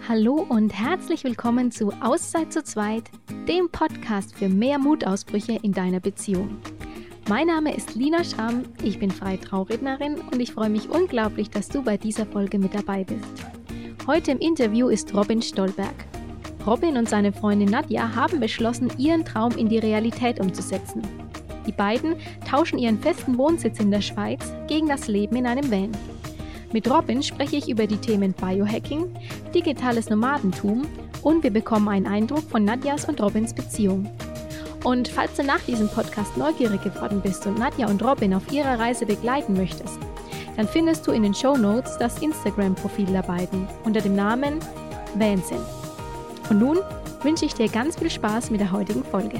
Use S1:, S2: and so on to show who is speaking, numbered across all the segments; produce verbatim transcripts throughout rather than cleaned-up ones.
S1: Hallo und herzlich willkommen zu Auszeit zu zweit, dem Podcast für mehr Mutausbrüche in deiner Beziehung. Mein Name ist Lina Schramm, ich bin freie Traurednerin und ich freue mich unglaublich, dass du bei dieser Folge mit dabei bist. Heute im Interview ist Robin Stolberg. Robin und seine Freundin Nadja haben beschlossen, ihren Traum in die Realität umzusetzen. Die beiden tauschen ihren festen Wohnsitz in der Schweiz gegen das Leben in einem Van. Mit Robin spreche ich über die Themen Biohacking, digitales Nomadentum und wir bekommen einen Eindruck von Nadjas und Robins Beziehung. Und falls du nach diesem Podcast neugierig geworden bist und Nadja und Robin auf ihrer Reise begleiten möchtest, dann findest du in den Shownotes das Instagram-Profil der beiden unter dem Namen Vansin. Und nun wünsche ich dir ganz viel Spaß mit der heutigen Folge.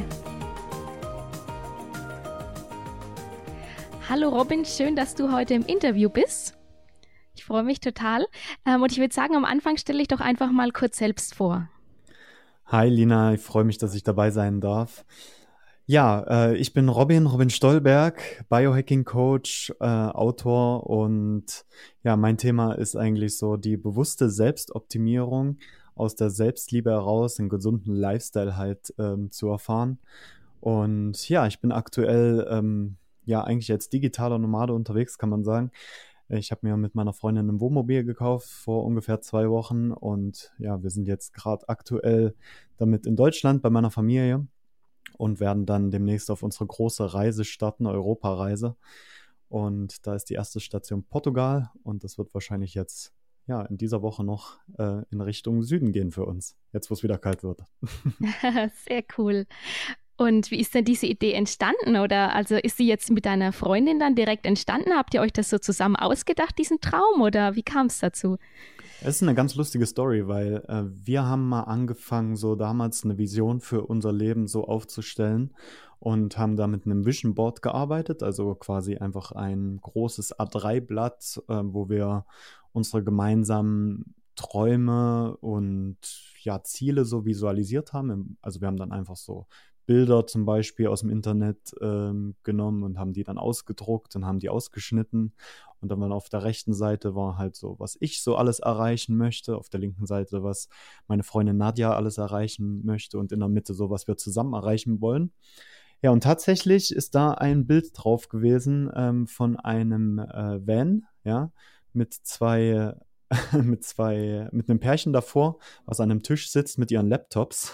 S1: Hallo Robin, schön, dass du heute im Interview bist. Ich freue mich total. Ähm, und ich würde sagen, am Anfang stelle ich doch einfach mal kurz selbst vor.
S2: Hi Lina, ich freue mich, dass ich dabei sein darf. Ja, äh, ich bin Robin, Robin Stolberg, Biohacking-Coach, äh, Autor und ja, mein Thema ist eigentlich so die bewusste Selbstoptimierung aus der Selbstliebe heraus, einen gesunden Lifestyle halt ähm, zu erfahren. Und ja, ich bin aktuell ähm, ja eigentlich als digitaler Nomade unterwegs, kann man sagen. Ich habe mir mit meiner Freundin ein Wohnmobil gekauft vor ungefähr zwei Wochen und ja, wir sind jetzt gerade aktuell damit in Deutschland bei meiner Familie und werden dann demnächst auf unsere große Reise starten, Europareise. Und da ist die erste Station Portugal und das wird wahrscheinlich jetzt ja in dieser Woche noch äh, in Richtung Süden gehen für uns, jetzt wo es wieder kalt wird.
S1: Sehr cool. Und wie ist denn diese Idee entstanden? Oder also ist sie jetzt mit deiner Freundin dann direkt entstanden? Habt ihr euch das so zusammen ausgedacht, diesen Traum? Oder wie kam es dazu?
S2: Es ist eine ganz lustige Story, weil äh, wir haben mal angefangen, so damals eine Vision für unser Leben so aufzustellen und haben da mit einem Vision Board gearbeitet, also quasi einfach ein großes A drei Blatt, äh, wo wir unsere gemeinsamen Träume und ja, Ziele so visualisiert haben. Also wir haben dann einfach so Bilder zum Beispiel aus dem Internet ähm, genommen und haben die dann ausgedruckt und haben die ausgeschnitten. Und dann war auf der rechten Seite war halt so, was ich so alles erreichen möchte, auf der linken Seite, was meine Freundin Nadja alles erreichen möchte und in der Mitte so, was wir zusammen erreichen wollen. Ja, und tatsächlich ist da ein Bild drauf gewesen ähm, von einem äh, Van, ja, mit zwei mit zwei, mit einem Pärchen davor, was an einem Tisch sitzt mit ihren Laptops.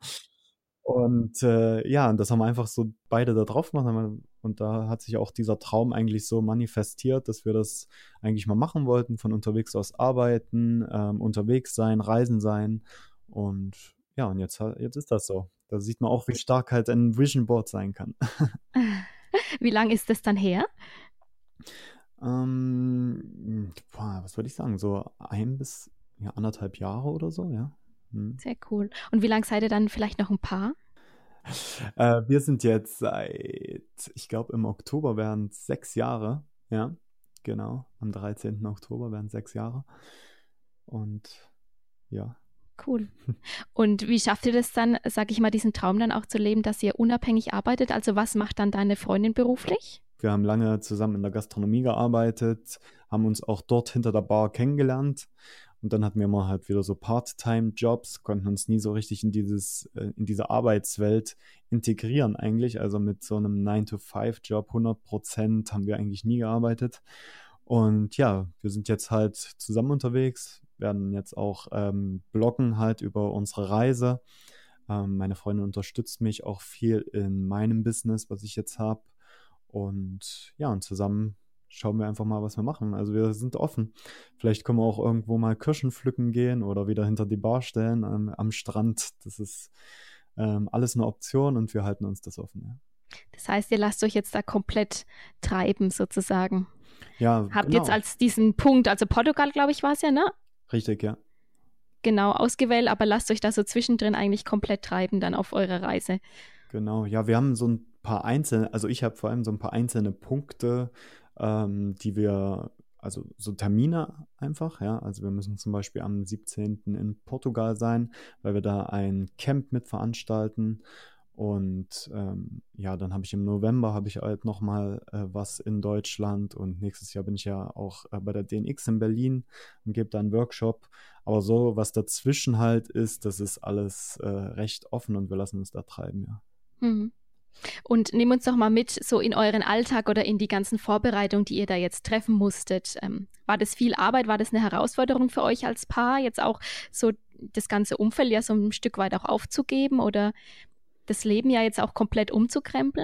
S2: Und äh, ja, und das haben wir einfach so beide da drauf gemacht. Haben wir, und da hat sich auch dieser Traum eigentlich so manifestiert, dass wir das eigentlich mal machen wollten, von unterwegs aus arbeiten, ähm, unterwegs sein, reisen sein. Und ja, und jetzt, jetzt ist das so. Da sieht man auch, wie stark halt ein Vision Board sein kann.
S1: Wie lange ist das dann her?
S2: Ähm, boah, was würde ich sagen? So ein bis ja, anderthalb Jahre oder so, ja. Hm.
S1: Sehr cool. Und wie lange seid ihr dann vielleicht noch ein Paar?
S2: Äh, wir sind jetzt seit, ich glaube, im Oktober wären es sechs Jahre. Ja, genau. Am dreizehnten Oktober wären es sechs Jahre. Und ja.
S1: Cool. Und wie schafft ihr das dann, sag ich mal, diesen Traum dann auch zu leben, dass ihr unabhängig arbeitet? Also was macht dann deine Freundin beruflich?
S2: Wir haben lange zusammen in der Gastronomie gearbeitet, haben uns auch dort hinter der Bar kennengelernt. Und dann hatten wir mal halt wieder so Part-Time-Jobs, konnten uns nie so richtig in dieses, in diese Arbeitswelt integrieren eigentlich. Also mit so einem nine to five Job, hundert Prozent haben wir eigentlich nie gearbeitet. Und ja, wir sind jetzt halt zusammen unterwegs, werden jetzt auch ähm, bloggen halt über unsere Reise. Ähm, meine Freundin unterstützt mich auch viel in meinem Business, was ich jetzt habe. Und ja, und zusammen schauen wir einfach mal, was wir machen. Also wir sind offen. Vielleicht können wir auch irgendwo mal Kirschen pflücken gehen oder wieder hinter die Bar stellen am, am Strand. Das ist ähm, alles eine Option und wir halten uns das offen. Ja.
S1: Das heißt, ihr lasst euch jetzt da komplett treiben sozusagen.
S2: Ja,
S1: Habt
S2: genau.
S1: jetzt als diesen Punkt, also Portugal, glaube ich, war es ja, ne?
S2: Richtig, ja.
S1: Genau, ausgewählt, aber lasst euch da so zwischendrin eigentlich komplett treiben dann auf eurer Reise.
S2: Genau, ja, wir haben so ein paar einzelne, also ich habe vor allem so ein paar einzelne Punkte, ähm, die wir, also so Termine einfach, ja, also wir müssen zum Beispiel am siebzehnten in Portugal sein, weil wir da ein Camp mit veranstalten Und ähm, ja, dann habe ich im November habe ich halt nochmal äh, was in Deutschland und nächstes Jahr bin ich ja auch äh, bei der D N X in Berlin und gebe da einen Workshop. Aber so, was dazwischen halt ist, das ist alles äh, recht offen und wir lassen uns da treiben, ja.
S1: Mhm. Und nimm uns doch mal mit so in euren Alltag oder in die ganzen Vorbereitungen, die ihr da jetzt treffen musstet. Ähm, war das viel Arbeit? War das eine Herausforderung für euch als Paar, jetzt auch so das ganze Umfeld ja so ein Stück weit auch aufzugeben oder das Leben ja jetzt auch komplett umzukrempeln?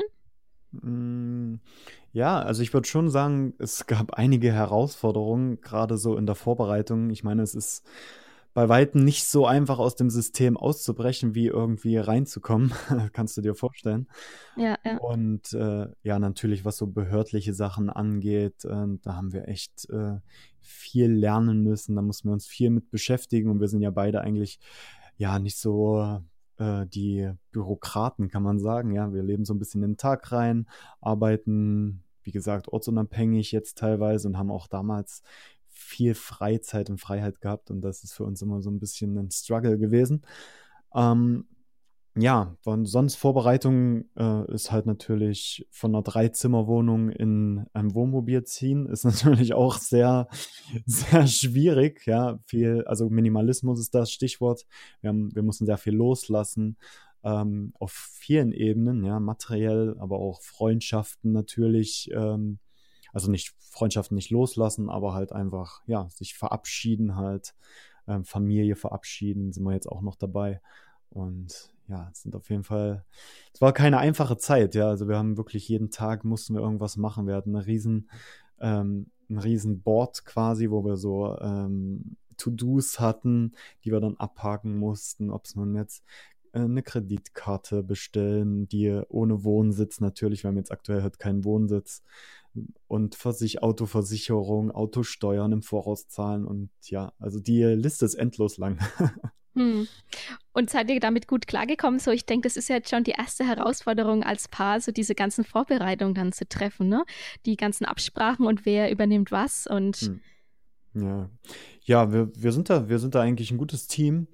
S2: Mm, Ja, also ich würde schon sagen, es gab einige Herausforderungen, gerade so in der Vorbereitung. Ich meine, es ist bei Weitem nicht so einfach aus dem System auszubrechen, wie irgendwie reinzukommen. Kannst du dir vorstellen.
S1: Ja, ja.
S2: Und äh, ja, natürlich, was so behördliche Sachen angeht, äh, da haben wir echt äh, viel lernen müssen. Da mussten wir uns viel mit beschäftigen und wir sind ja beide eigentlich ja nicht so äh, die Bürokraten, kann man sagen. Ja, wir leben so ein bisschen in den Tag rein, arbeiten, wie gesagt, ortsunabhängig jetzt teilweise und haben auch damals viel Freizeit und Freiheit gehabt und das ist für uns immer so ein bisschen ein Struggle gewesen. Ähm, ja, von sonst Vorbereitung äh, ist halt natürlich von einer Dreizimmerwohnung in ein Wohnmobil ziehen, ist natürlich auch sehr, sehr schwierig, ja. Viel, also Minimalismus ist das Stichwort. Wir haben, wir mussten sehr viel loslassen, ähm, auf vielen Ebenen, ja, materiell, aber auch Freundschaften natürlich, ähm, also nicht Freundschaften nicht loslassen, aber halt einfach, ja, sich verabschieden halt, ähm, Familie verabschieden, sind wir jetzt auch noch dabei. Und ja, es sind auf jeden Fall, es war keine einfache Zeit, ja. Also wir haben wirklich jeden Tag mussten wir irgendwas machen. Wir hatten eine riesen, ähm, ein riesen Board quasi, wo wir so ähm, To-Dos hatten, die wir dann abhaken mussten, ob es nun jetzt äh, eine Kreditkarte bestellen, die ohne Wohnsitz natürlich, wir haben jetzt aktuell halt keinen Wohnsitz und Versich Autoversicherung, Autosteuern im Voraus zahlen und ja, also die Liste ist endlos lang.
S1: Hm. Und seid ihr damit gut klargekommen? So, ich denke, das ist ja jetzt schon die erste Herausforderung als Paar, so diese ganzen Vorbereitungen dann zu treffen, ne? Die ganzen Absprachen und wer übernimmt was und
S2: Hm. Ja, ja, wir, wir sind da, wir sind da eigentlich ein gutes Team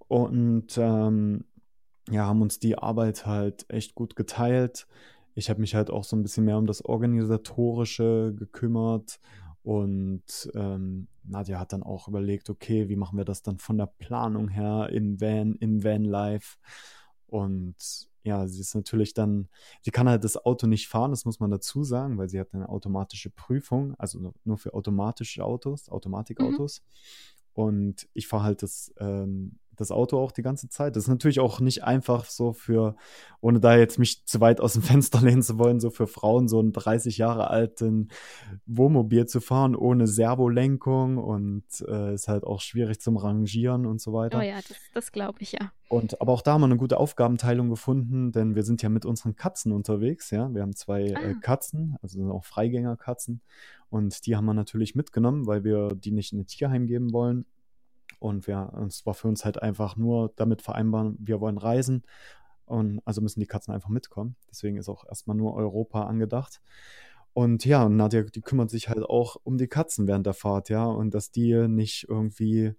S2: und ähm, ja, haben uns die Arbeit halt echt gut geteilt. Ich habe mich halt auch so ein bisschen mehr um das Organisatorische gekümmert und ähm, Nadja hat dann auch überlegt, okay, wie machen wir das dann von der Planung her im Van, im Vanlife und ja, sie ist natürlich dann, sie kann halt das Auto nicht fahren, das muss man dazu sagen, weil sie hat eine automatische Prüfung, also nur für automatische Autos,
S1: mhm.
S2: Automatikautos. Und ich fahre halt das, ähm, das Auto auch die ganze Zeit. Das ist natürlich auch nicht einfach so für, ohne da jetzt mich zu weit aus dem Fenster lehnen zu wollen, so für Frauen so einen dreißig Jahre alten Wohnmobil zu fahren ohne Servolenkung und äh, ist halt auch schwierig zum Rangieren und so
S1: Oh
S2: weiter.
S1: ja, das, das glaube ich ja.
S2: Und aber auch da haben wir eine gute Aufgabenteilung gefunden, denn wir sind ja mit unseren Katzen unterwegs, ja. Wir haben zwei äh,
S1: Ah,
S2: Katzen, also sind auch Freigängerkatzen. Und die haben wir natürlich mitgenommen, weil wir die nicht in ein Tierheim geben wollen. Und wir, es war für uns halt einfach nur damit vereinbaren, wir wollen reisen. Und also müssen die Katzen einfach mitkommen. Deswegen ist auch erstmal nur Europa angedacht. Und ja, und Nadja, die kümmert sich halt auch um die Katzen während der Fahrt, ja. Und dass die nicht irgendwie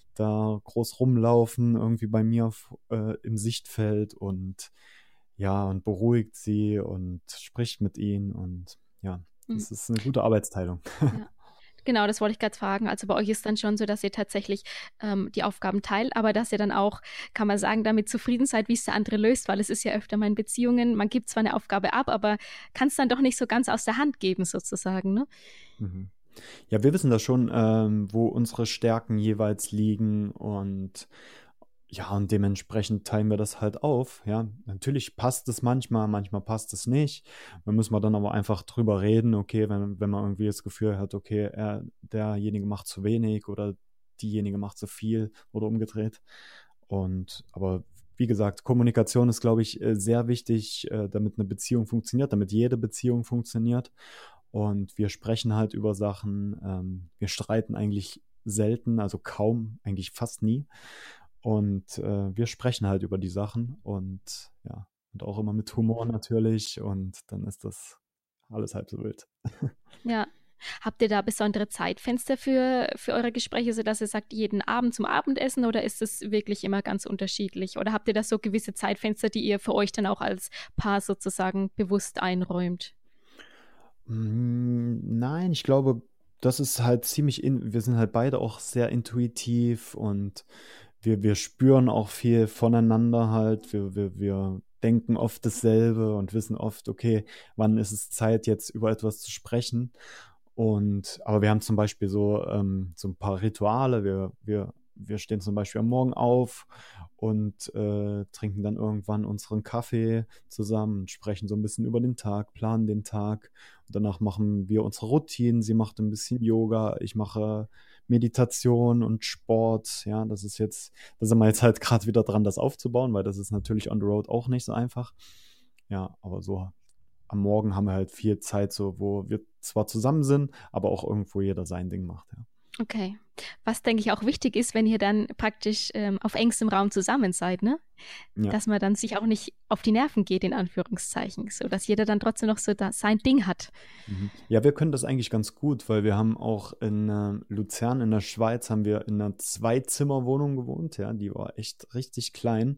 S2: da groß rumlaufen, irgendwie bei mir äh, im Sichtfeld und ja, und beruhigt sie und spricht mit ihnen und ja,
S1: hm,
S2: das ist eine gute Arbeitsteilung.
S1: ja. Genau, das wollte ich gerade fragen. Also bei euch ist dann schon so, dass ihr tatsächlich ähm, die Aufgaben teilt, aber dass ihr dann auch, kann man sagen, damit zufrieden seid, wie es der andere löst, weil es ist ja öfter mal in Beziehungen, man gibt zwar eine Aufgabe ab, aber kann es dann doch nicht so ganz aus der Hand geben, sozusagen, ne?
S2: Mhm. Ja, wir wissen das schon, ähm, wo unsere Stärken jeweils liegen und ja, und dementsprechend teilen wir das halt auf. Ja, natürlich passt es manchmal, manchmal passt es nicht. Da müssen wir dann aber einfach drüber reden, okay, wenn, wenn man irgendwie das Gefühl hat, okay, er, derjenige macht zu wenig oder diejenige macht zu viel oder umgedreht. Und aber wie gesagt, Kommunikation ist, glaube ich, äh, sehr wichtig, äh, damit eine Beziehung funktioniert, damit jede Beziehung funktioniert. Und wir sprechen halt über Sachen, ähm, wir streiten eigentlich selten, also kaum, eigentlich fast nie. Und äh, wir sprechen halt über die Sachen und ja, und auch immer mit Humor natürlich und dann ist das alles halb so wild.
S1: Ja. Habt ihr da besondere Zeitfenster für, für eure Gespräche, sodass ihr sagt, jeden Abend zum Abendessen oder ist es wirklich immer ganz unterschiedlich? Oder habt ihr da so gewisse Zeitfenster, die ihr für euch dann auch als Paar sozusagen bewusst einräumt?
S2: Mm, Nein, ich glaube, das ist halt ziemlich, in, wir sind halt beide auch sehr intuitiv und wir, wir spüren auch viel voneinander halt. Wir, wir, wir denken oft dasselbe und wissen oft, okay, wann ist es Zeit, jetzt über etwas zu sprechen. Und, aber wir haben zum Beispiel so, ähm, so ein paar Rituale. Wir, wir, wir stehen zum Beispiel am Morgen auf und äh, trinken dann irgendwann unseren Kaffee zusammen, sprechen so ein bisschen über den Tag, planen den Tag. Und danach machen wir unsere Routinen. Sie macht ein bisschen Yoga, ich mache Meditation und Sport. Ja, das ist jetzt, da sind wir jetzt halt gerade wieder dran, das aufzubauen, weil das ist natürlich on the road auch nicht so einfach. Ja, aber so am Morgen haben wir halt viel Zeit, so wo wir zwar zusammen sind, aber auch irgendwo jeder sein Ding macht, ja.
S1: Okay. Was, denke ich, auch wichtig ist, wenn ihr dann praktisch ähm, auf engstem Raum zusammen seid, ne?
S2: Ja.
S1: Dass man dann sich auch nicht auf die Nerven geht, in Anführungszeichen, so dass jeder dann trotzdem noch so da sein Ding hat.
S2: Mhm. Ja, wir können das eigentlich ganz gut, weil wir haben auch in äh, Luzern in der Schweiz haben wir in einer Zwei-Zimmer-Wohnung gewohnt, ja, die war echt richtig klein.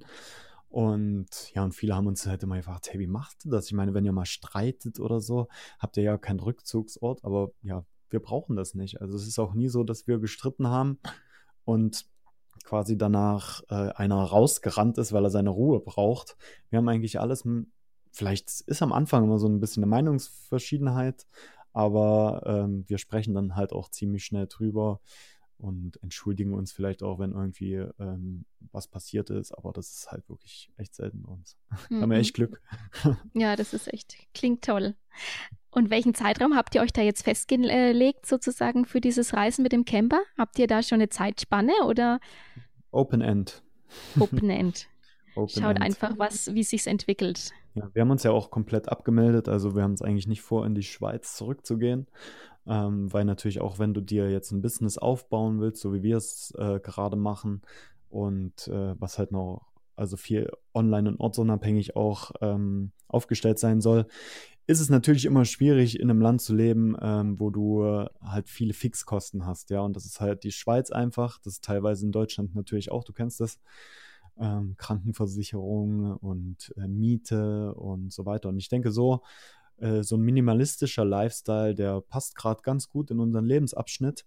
S2: Und ja, und viele haben uns halt immer gefragt, hey, wie macht ihr das? Ich meine, wenn ihr mal streitet oder so, habt ihr ja keinen Rückzugsort, aber ja, wir brauchen das nicht. Also es ist auch nie so, dass wir gestritten haben und quasi danach äh, einer rausgerannt ist, weil er seine Ruhe braucht. Wir haben eigentlich alles, m- vielleicht ist am Anfang immer so ein bisschen eine Meinungsverschiedenheit, aber ähm, wir sprechen dann halt auch ziemlich schnell drüber und entschuldigen uns vielleicht auch, wenn irgendwie ähm, was passiert ist, aber das ist halt wirklich echt selten bei uns. Da haben wir
S1: Mhm.
S2: echt Glück.
S1: Ja, das ist echt, klingt toll. Und welchen Zeitraum habt ihr euch da jetzt festgelegt, sozusagen für dieses Reisen mit dem Camper? Habt ihr da schon eine Zeitspanne oder
S2: Open End.
S1: Open End?
S2: Open
S1: Schaut
S2: End.
S1: einfach, was, wie es sich entwickelt.
S2: Ja, wir haben uns ja auch komplett abgemeldet, also wir haben es eigentlich nicht vor, in die Schweiz zurückzugehen, ähm, weil natürlich auch, wenn du dir jetzt ein Business aufbauen willst, so wie wir es äh, gerade machen und äh, was halt noch, also viel online und ortsunabhängig auch ähm, aufgestellt sein soll, ist es natürlich immer schwierig, in einem Land zu leben, ähm, wo du äh, halt viele Fixkosten hast, ja, und das ist halt die Schweiz einfach, das ist teilweise in Deutschland natürlich auch, du kennst das, ähm, Krankenversicherung und äh, Miete und so weiter. Und ich denke, so, äh, so ein minimalistischer Lifestyle, der passt gerade ganz gut in unseren Lebensabschnitt.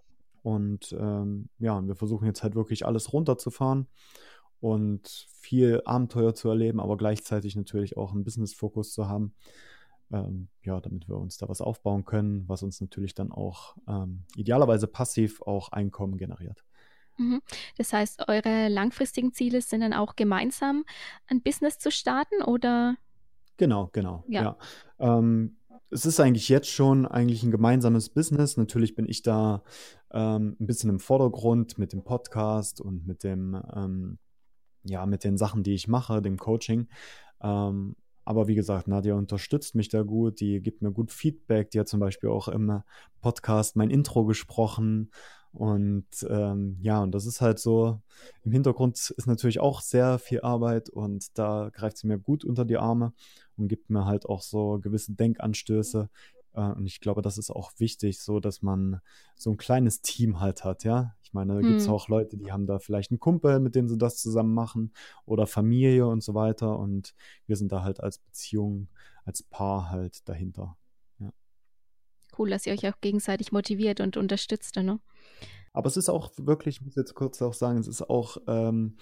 S2: Und ähm, ja, und wir versuchen jetzt halt wirklich alles runterzufahren und viel Abenteuer zu erleben, aber gleichzeitig natürlich auch einen Business-Fokus zu haben. Ähm, ja, damit wir uns da was aufbauen können, was uns natürlich dann auch ähm, idealerweise passiv auch Einkommen generiert.
S1: Mhm. Das heißt, eure langfristigen Ziele sind dann auch gemeinsam ein Business zu starten oder
S2: Genau, genau,
S1: ja.
S2: ja. Ähm, es ist eigentlich jetzt schon eigentlich ein gemeinsames Business. Natürlich bin ich da ähm, ein bisschen im Vordergrund mit dem Podcast und mit dem, ähm, ja, mit den Sachen, die ich mache, dem Coaching. Ähm, aber wie gesagt, Nadja unterstützt mich da gut, die gibt mir gut Feedback, die hat zum Beispiel auch im Podcast mein Intro gesprochen. Und ähm, ja, und das ist halt so, im Hintergrund ist natürlich auch sehr viel Arbeit und da greift sie mir gut unter die Arme und gibt mir halt auch so gewisse Denkanstöße. Äh, und ich glaube, das ist auch wichtig, so dass man so ein kleines Team halt hat, ja. Ich meine, da gibt es
S1: Hm.
S2: auch Leute, die haben da vielleicht einen Kumpel, mit dem sie das zusammen machen oder Familie und so weiter. Und wir sind da halt als Beziehung, als Paar halt dahinter. Ja.
S1: Cool, dass ihr euch auch gegenseitig motiviert und unterstützt, ne?
S2: Aber es ist auch wirklich, ich muss jetzt kurz auch sagen, es ist auch ähm,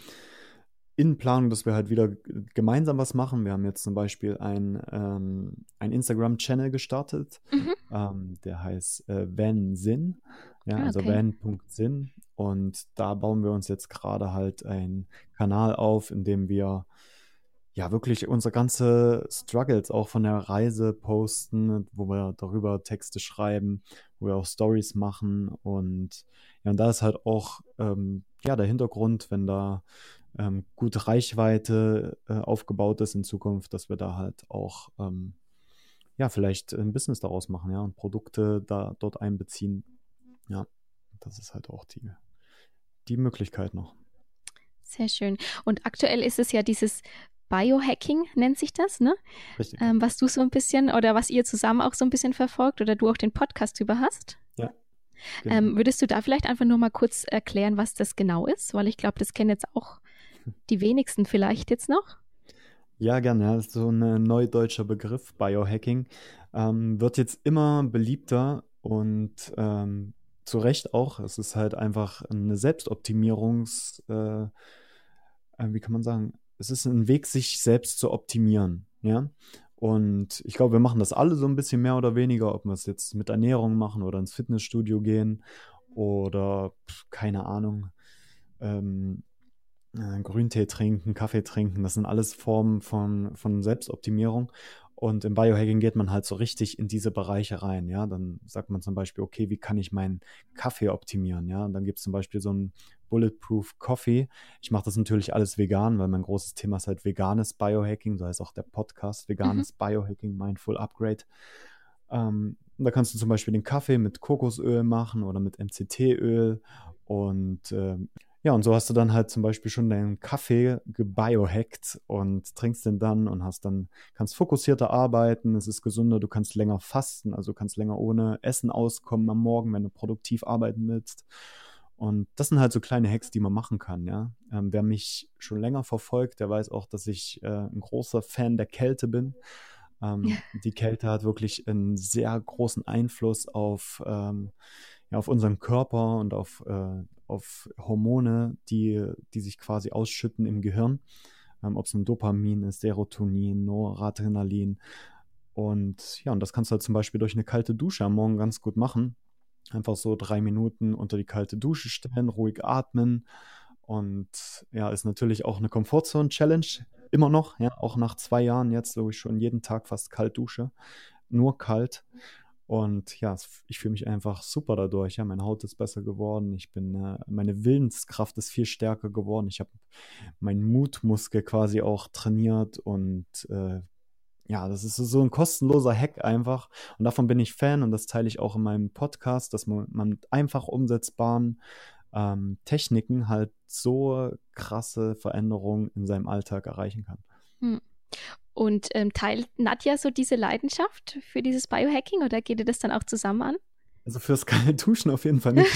S2: in Planung, dass wir halt wieder g- gemeinsam was machen. Wir haben jetzt zum Beispiel ein, ähm, ein Instagram-Channel gestartet,
S1: Mhm.
S2: ähm, der heißt äh, Van Sinn, ja,
S1: Ah,
S2: also
S1: okay.
S2: van.sinn. Und da bauen wir uns jetzt gerade halt einen Kanal auf, in dem wir ja wirklich unsere ganze Struggles auch von der Reise posten, wo wir darüber Texte schreiben, wo wir auch Stories machen und ja, und da ist halt auch ähm, ja der Hintergrund, wenn da ähm, gute Reichweite äh, aufgebaut ist in Zukunft, dass wir da halt auch ähm, ja vielleicht ein Business daraus machen, ja, und Produkte da dort einbeziehen. Ja, das ist halt auch die, die Möglichkeit noch.
S1: Sehr schön. Und aktuell ist es ja dieses Biohacking nennt sich das, ne?
S2: Richtig.
S1: Ähm, was du so ein bisschen oder was ihr zusammen auch so ein bisschen verfolgt oder du auch den Podcast über hast.
S2: Ja. Genau.
S1: Ähm, würdest du da vielleicht einfach nur mal kurz erklären, was das genau ist? Weil ich glaube, das kennen jetzt auch die wenigsten vielleicht jetzt noch.
S2: Ja, gerne. Ja. Das ist so ein äh, neudeutscher Begriff, Biohacking. Ähm, wird jetzt immer beliebter und ähm, zu Recht auch. Es ist halt einfach eine Selbstoptimierungs, äh, äh, wie kann man sagen, es ist ein Weg, sich selbst zu optimieren. Ja. Und ich glaube, wir machen das alle so ein bisschen mehr oder weniger, ob wir es jetzt mit Ernährung machen oder ins Fitnessstudio gehen oder pf, keine Ahnung. Ähm, äh, Grüntee trinken, Kaffee trinken, das sind alles Formen von, von Selbstoptimierung. Und im Biohacking geht man halt so richtig in diese Bereiche rein, ja. Dann sagt man zum Beispiel, okay, wie kann ich meinen Kaffee optimieren, ja. Und dann gibt es zum Beispiel so ein Bulletproof Coffee. Ich mache das natürlich alles vegan, weil mein großes Thema ist halt veganes Biohacking, so heißt auch der Podcast, veganes mhm. Biohacking, Mindful Upgrade. Ähm, da kannst du zum Beispiel den Kaffee mit Kokosöl machen oder mit M C T-Öl und ähm, ja, und so hast du dann halt zum Beispiel schon deinen Kaffee gebiohackt und trinkst den dann und hast dann, kannst fokussierter arbeiten, es ist gesünder, du kannst länger fasten, also du kannst länger ohne Essen auskommen am Morgen, wenn du produktiv arbeiten willst. Und das sind halt so kleine Hacks, die man machen kann, ja. Ähm, wer mich schon länger verfolgt, der weiß auch, dass ich äh, ein großer Fan der Kälte bin. Ähm, die Kälte hat wirklich einen sehr großen Einfluss auf, ähm, ja, auf unseren Körper und auf, äh, auf Hormone, die, die sich quasi ausschütten im Gehirn. Ähm, ob es ein Dopamin ist, Serotonin, Noradrenalin. Und ja, und das kannst du halt zum Beispiel durch eine kalte Dusche am Morgen ganz gut machen. Einfach so drei Minuten unter die kalte Dusche stellen, ruhig atmen. Und ja, ist natürlich auch eine Komfortzone-Challenge. Immer noch, ja, auch nach zwei Jahren jetzt, wo ich schon jeden Tag fast kalt dusche. Nur kalt. Und ja, ich fühle mich einfach super dadurch. Ja, meine Haut ist besser geworden. Ich bin, äh, meine Willenskraft ist viel stärker geworden. Ich habe meinen Mutmuskel quasi auch trainiert und äh, ja, das ist so ein kostenloser Hack einfach. Und davon bin ich Fan und das teile ich auch in meinem Podcast, dass man, man mit einfach umsetzbaren ähm, Techniken halt so krasse Veränderungen in seinem Alltag erreichen kann.
S1: Hm. Und ähm, teilt Nadja so diese Leidenschaft für dieses Biohacking oder geht ihr das dann auch zusammen an?
S2: Also fürs kalte Duschen auf jeden Fall nicht.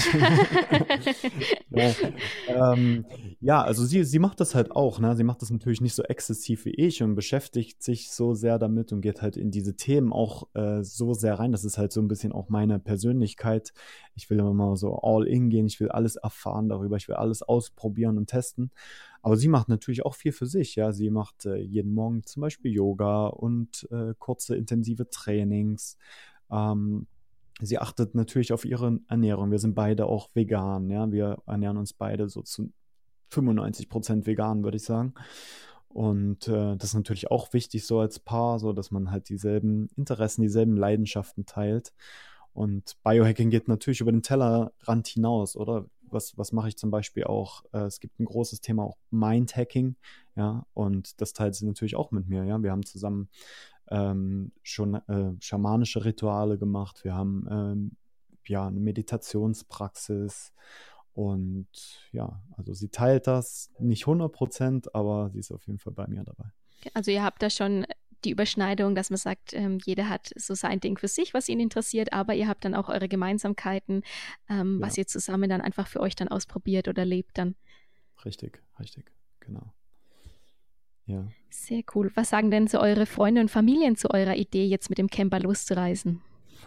S2: ja, ähm, ja, also sie, sie macht das halt auch, ne? Sie macht das natürlich nicht so exzessiv wie ich und beschäftigt sich so sehr damit und geht halt in diese Themen auch äh, so sehr rein. Das ist halt so ein bisschen auch meine Persönlichkeit. Ich will immer mal so all in gehen, ich will alles erfahren darüber, ich will alles ausprobieren und testen. Aber sie macht natürlich auch viel für sich, ja. Sie macht äh, jeden Morgen zum Beispiel Yoga und äh, kurze intensive Trainings. Ähm, Sie achtet natürlich auf ihre Ernährung. Wir sind beide auch vegan, ja. Wir ernähren uns beide so zu fünfundneunzig Prozent vegan, würde ich sagen. Und äh, das ist natürlich auch wichtig so als Paar, so dass man halt dieselben Interessen, dieselben Leidenschaften teilt. Und Biohacking geht natürlich über den Tellerrand hinaus, oder? Was, was mache ich zum Beispiel auch? Äh, es gibt ein großes Thema auch Mindhacking, ja, und das teilt sie natürlich auch mit mir, ja. Wir haben zusammen ähm, schon äh, schamanische Rituale gemacht, wir haben ähm, ja eine Meditationspraxis und ja, also sie teilt das nicht hundert Prozent, aber sie ist auf jeden Fall bei mir dabei.
S1: Also ihr habt da schon die Überschneidung, dass man sagt, ähm, jeder hat so sein Ding für sich, was ihn interessiert, aber ihr habt dann auch eure Gemeinsamkeiten, ähm, ja. was ihr zusammen dann einfach für euch dann ausprobiert oder lebt dann.
S2: Richtig, richtig, genau. Ja.
S1: Sehr cool. Was sagen denn so eure Freunde und Familien zu eurer Idee, jetzt mit dem Camper loszureisen?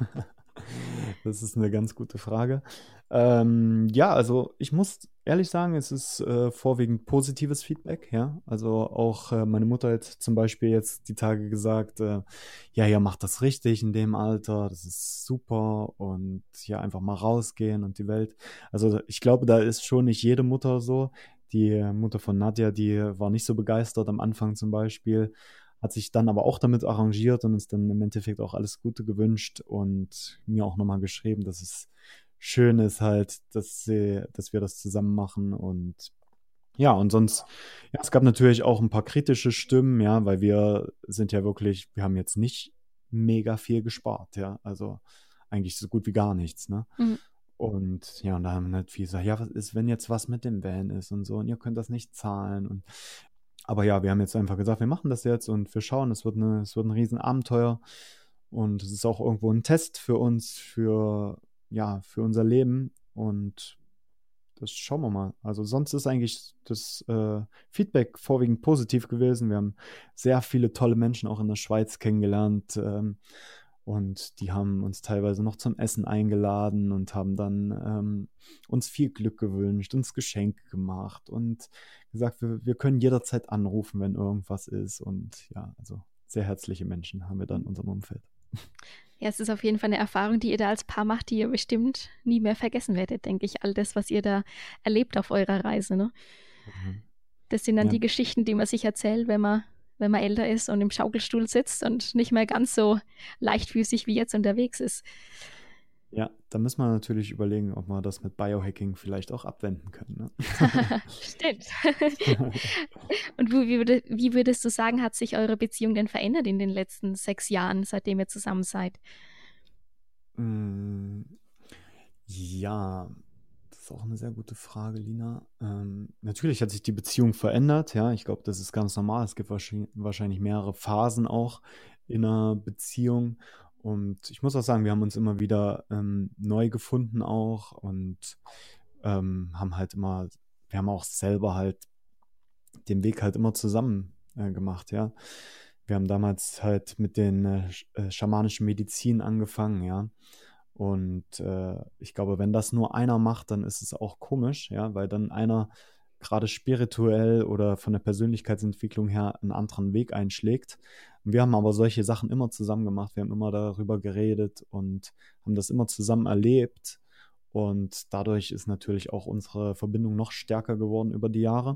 S2: Das ist eine ganz gute Frage. Ähm, ja, also ich muss ehrlich sagen, es ist äh, vorwiegend positives Feedback, ja. Also auch äh, meine Mutter hat zum Beispiel jetzt die Tage gesagt, äh, ja, ja, macht das richtig in dem Alter, das ist super und ja, einfach mal rausgehen und die Welt. Also ich glaube, da ist schon nicht jede Mutter so. Die Mutter von Nadja, die war nicht so begeistert am Anfang zum Beispiel, hat sich dann aber auch damit arrangiert und uns dann im Endeffekt auch alles Gute gewünscht und mir auch nochmal geschrieben, dass es schön ist halt, dass sie, dass wir das zusammen machen und ja, und sonst, ja, es gab natürlich auch ein paar kritische Stimmen, ja, weil wir sind ja wirklich, wir haben jetzt nicht mega viel gespart, ja, also eigentlich so gut wie gar nichts, ne? Mhm. Und ja, und da haben halt viele gesagt, ja, was ist, wenn jetzt was mit dem Van ist und so und ihr könnt das nicht zahlen und Aber ja, wir haben jetzt einfach gesagt, wir machen das jetzt und wir schauen, es wird, eine, es wird ein Riesenabenteuer und es ist auch irgendwo ein Test für uns, für, ja, für unser Leben und das schauen wir mal. Also sonst ist eigentlich das äh, Feedback vorwiegend positiv gewesen. Wir haben sehr viele tolle Menschen auch in der Schweiz kennengelernt ähm, und die haben uns teilweise noch zum Essen eingeladen und haben dann ähm, uns viel Glück gewünscht, uns Geschenke gemacht und gesagt, wir, wir können jederzeit anrufen, wenn irgendwas ist. Und ja, also sehr herzliche Menschen haben wir dann in unserem Umfeld.
S1: Ja, es ist auf jeden Fall eine Erfahrung, die ihr da als Paar macht, die ihr bestimmt nie mehr vergessen werdet, denke ich. All das, was ihr da erlebt auf eurer Reise, ne?
S2: Mhm.
S1: Das sind dann
S2: Ja.
S1: die Geschichten, die man sich erzählt, wenn man, wenn man älter ist und im Schaukelstuhl sitzt und nicht mehr ganz so leichtfüßig wie jetzt unterwegs ist.
S2: Ja, da müssen wir natürlich überlegen, ob wir das mit Biohacking vielleicht auch abwenden können. Ne?
S1: Stimmt. Und wie, würde, wie würdest du sagen, hat sich eure Beziehung denn verändert in den letzten sechs Jahren, seitdem ihr zusammen seid?
S2: Mm, Ja, das ist auch eine sehr gute Frage, Lina. Ähm, natürlich hat sich die Beziehung verändert, ja. Ich glaube, das ist ganz normal. Es gibt wahrscheinlich, wahrscheinlich mehrere Phasen auch in einer Beziehung. Und ich muss auch sagen, wir haben uns immer wieder ähm, neu gefunden auch und ähm, haben halt immer, wir haben auch selber halt den Weg halt immer zusammen äh, gemacht, ja. Wir haben damals halt mit den äh, sch- äh, schamanischen Medizin angefangen, ja. Und äh, ich glaube, wenn das nur einer macht, dann ist es auch komisch, ja, weil dann einer gerade spirituell oder von der Persönlichkeitsentwicklung her einen anderen Weg einschlägt. Und wir haben aber solche Sachen immer zusammen gemacht. Wir haben immer darüber geredet und haben das immer zusammen erlebt. Und dadurch ist natürlich auch unsere Verbindung noch stärker geworden über die Jahre.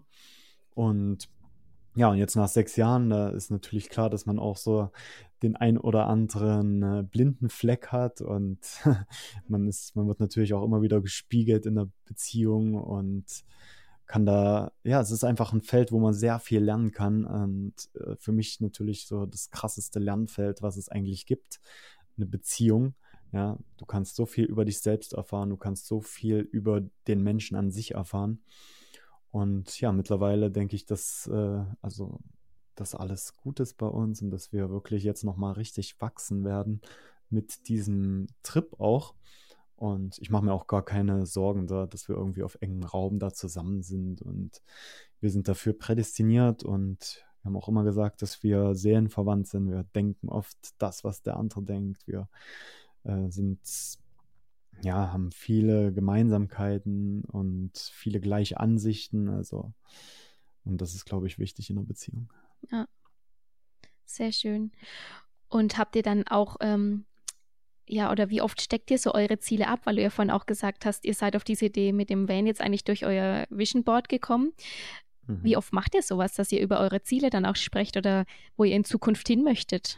S2: Und ja, und jetzt nach sechs Jahren, da ist natürlich klar, dass man auch so den ein oder anderen äh, blinden Fleck hat und man ist, man wird natürlich auch immer wieder gespiegelt in der Beziehung und kann da, ja, es ist einfach ein Feld, wo man sehr viel lernen kann und äh, für mich natürlich so das krasseste Lernfeld, was es eigentlich gibt, eine Beziehung. Ja, du kannst so viel über dich selbst erfahren, du kannst so viel über den Menschen an sich erfahren. Und ja, mittlerweile denke ich, dass äh, also dass alles gut ist bei uns und dass wir wirklich jetzt nochmal richtig wachsen werden mit diesem Trip auch. Und ich mache mir auch gar keine Sorgen da, dass wir irgendwie auf engem Raum da zusammen sind. Und wir sind dafür prädestiniert und wir haben auch immer gesagt, dass wir seelenverwandt sind. Wir denken oft das, was der andere denkt. Wir äh, sind ja, haben viele Gemeinsamkeiten und viele gleiche Ansichten. Also, und das ist, glaube ich, wichtig in einer Beziehung.
S1: Ja, sehr schön. Und habt ihr dann auch, ähm, ja, oder wie oft steckt ihr so eure Ziele ab? Weil du ja vorhin auch gesagt hast, ihr seid auf diese Idee mit dem Van jetzt eigentlich durch euer Vision Board gekommen.
S2: Mhm.
S1: Wie oft macht ihr sowas, dass ihr über eure Ziele dann auch sprecht oder wo ihr in Zukunft hin möchtet?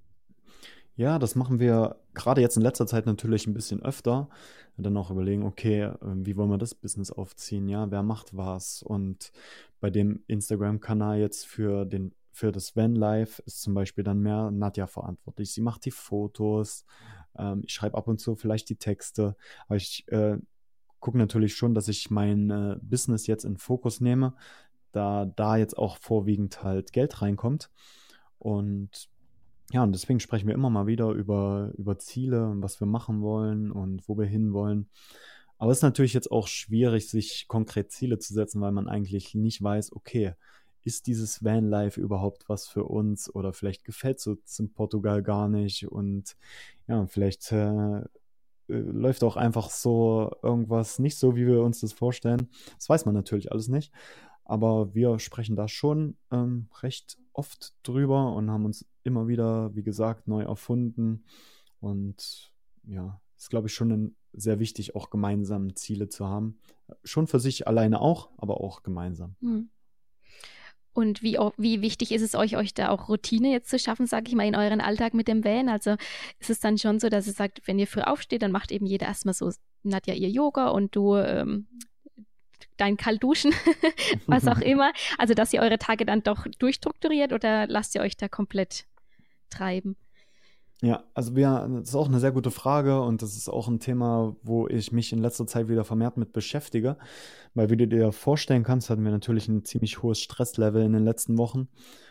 S2: Ja, das machen wir gerade jetzt in letzter Zeit natürlich ein bisschen öfter. Dann auch überlegen, okay, äh, wie wollen wir das Business aufziehen? Ja, wer macht was? Und bei dem Instagram-Kanal jetzt für den, für das Vanlife ist zum Beispiel dann mehr Nadja verantwortlich. Sie macht die Fotos, ähm, ich schreibe ab und zu vielleicht die Texte, aber ich äh, gucke natürlich schon, dass ich mein äh, Business jetzt in den Fokus nehme, da da jetzt auch vorwiegend halt Geld reinkommt. Und ja, und deswegen sprechen wir immer mal wieder über, über Ziele und was wir machen wollen und wo wir hinwollen. Aber es ist natürlich jetzt auch schwierig, sich konkret Ziele zu setzen, weil man eigentlich nicht weiß, okay, ist dieses Vanlife überhaupt was für uns oder vielleicht gefällt es uns in Portugal gar nicht und ja, vielleicht äh, äh, läuft auch einfach so irgendwas nicht so, wie wir uns das vorstellen. Das weiß man natürlich alles nicht. Aber wir sprechen da schon ähm, recht oft drüber und haben uns immer wieder, wie gesagt, neu erfunden. Und ja, ist, glaube ich, schon ein, sehr wichtig, auch gemeinsam Ziele zu haben. Schon für sich alleine auch, aber auch gemeinsam.
S1: Hm. Und wie, au- wie wichtig ist es euch, euch da auch Routine jetzt zu schaffen, sage ich mal, in euren Alltag mit dem Van? Also ist es dann schon so, dass ihr sagt, wenn ihr früh aufsteht, dann macht eben jeder erstmal so, Nadja ihr Yoga und du ähm, dein Kaltduschen, was auch immer. Also dass ihr eure Tage dann doch durchstrukturiert oder lasst ihr euch da komplett treiben?
S2: Ja, also wir, das ist auch eine sehr gute Frage und das ist auch ein Thema, wo ich mich in letzter Zeit wieder vermehrt mit beschäftige, weil wie du dir vorstellen kannst, hatten wir natürlich ein ziemlich hohes Stresslevel in den letzten Wochen.